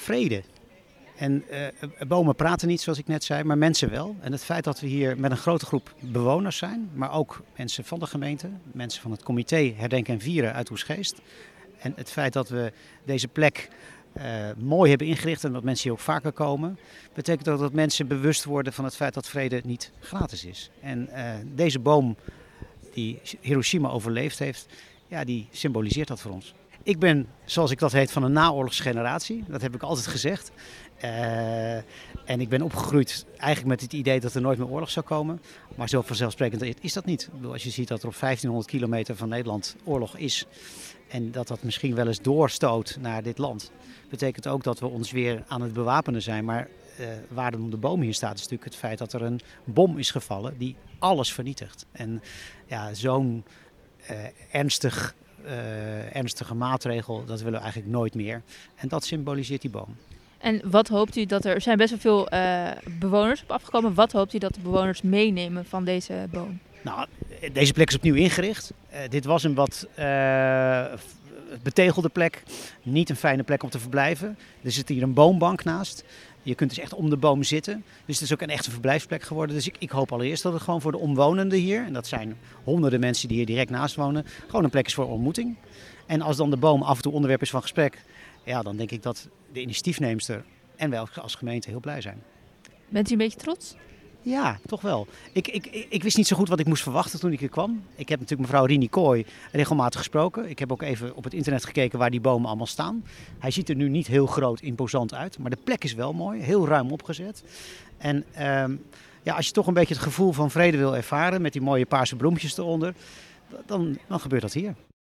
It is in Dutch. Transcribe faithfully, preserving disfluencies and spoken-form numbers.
vrede. En uh, bomen praten niet, zoals ik net zei, maar mensen wel. En het feit dat we hier met een grote groep bewoners zijn, maar ook mensen van de gemeente, mensen van het comité Herdenken en Vieren uit Oegstgeest. En het feit dat we deze plek uh, mooi hebben ingericht en dat mensen hier ook vaker komen, betekent ook dat mensen bewust worden van het feit dat vrede niet gratis is. En uh, deze boom die Hiroshima overleefd heeft, ja, die symboliseert dat voor ons. Ik ben, zoals ik dat heet, van een naoorlogsgeneratie. Dat heb ik altijd gezegd. Uh, en ik ben opgegroeid eigenlijk met het idee dat er nooit meer oorlog zou komen. Maar zo vanzelfsprekend is dat niet. Ik bedoel, als je ziet dat er op vijftienhonderd kilometer van Nederland oorlog is en dat dat misschien wel eens doorstoot naar dit land, betekent ook dat we ons weer aan het bewapenen zijn. Maar uh, waar dan de boom hier staat is natuurlijk het feit dat er een bom is gevallen die alles vernietigt. En ja, zo'n uh, ernstig... Uh, ernstige maatregel, dat willen we eigenlijk nooit meer. En dat symboliseert die boom. En wat hoopt u dat er... Er zijn best wel veel uh, bewoners op afgekomen. Wat hoopt u dat de bewoners meenemen van deze boom? Nou, deze plek is opnieuw ingericht. Uh, dit was een wat uh, betegelde plek. Niet een fijne plek om te verblijven. Er zit hier een boombank naast. Je kunt dus echt om de boom zitten. Dus het is ook een echte verblijfsplek geworden. Dus ik, ik hoop allereerst dat het gewoon voor de omwonenden hier, en dat zijn honderden mensen die hier direct naast wonen, gewoon een plek is voor ontmoeting. En als dan de boom af en toe onderwerp is van gesprek, ja, dan denk ik dat de initiatiefneemster en wij als gemeente heel blij zijn. Bent u een beetje trots? Ja, toch wel. Ik, ik, ik wist niet zo goed wat ik moest verwachten toen ik hier kwam. Ik heb natuurlijk mevrouw Rini Kooi regelmatig gesproken. Ik heb ook even op het internet gekeken waar die bomen allemaal staan. Hij ziet er nu niet heel groot imposant uit, maar de plek is wel mooi, heel ruim opgezet. En um, ja, als je toch een beetje het gevoel van vrede wil ervaren met die mooie paarse bloempjes eronder, dan, dan gebeurt dat hier.